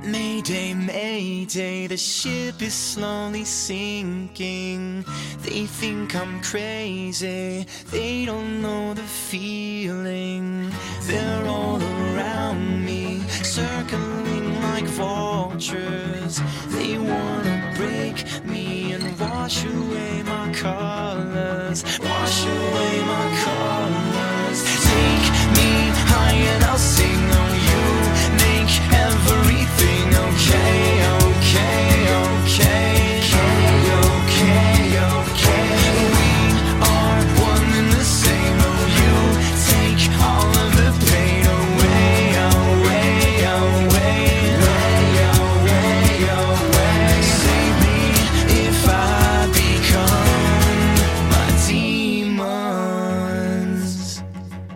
Mayday, mayday, the ship is slowly sinking. They think I'm crazy, they don't know the feeling. They're all around me, circling like vultures. They wanna break me and wash away my colors, wash away my colors. Take me high and I'll sing on you, make everything okay, okay, okay, okay, okay. We are one and the same. Oh, you take all of the pain away, away, away, away, away. Save me if I become my demons.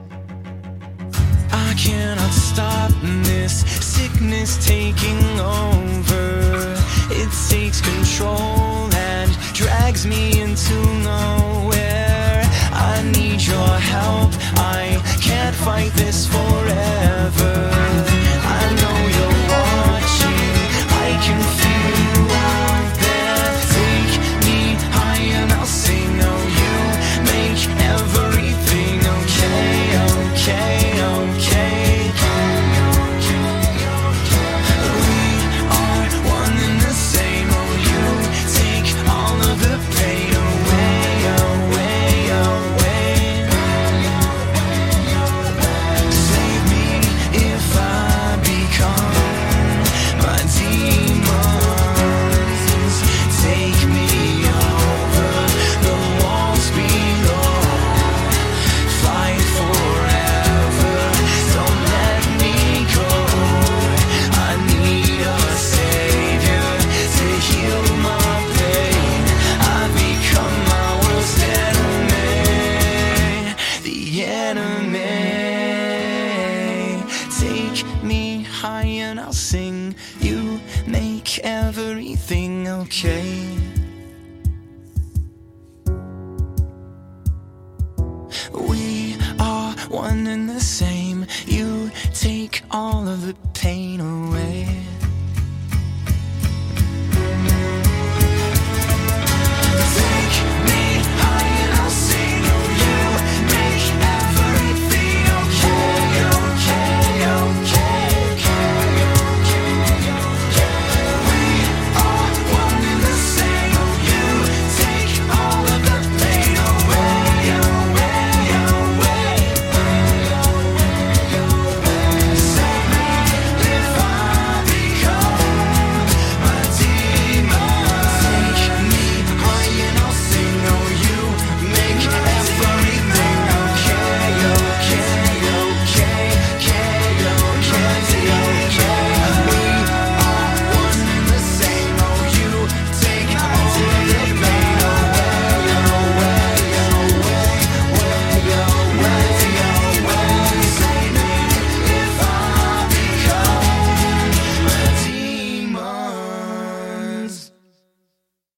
I cannot stop this sickness taking over. It takes control and drags me into nowhere. I need your help, I can't fight this forever. I know you're watching, I can feel you out there. Take me high and I'll sing. Oh, you make everything okay, okay, okay. Take me high and I'll sing. You make everything okay. We are one and the same. You take all of the pain away.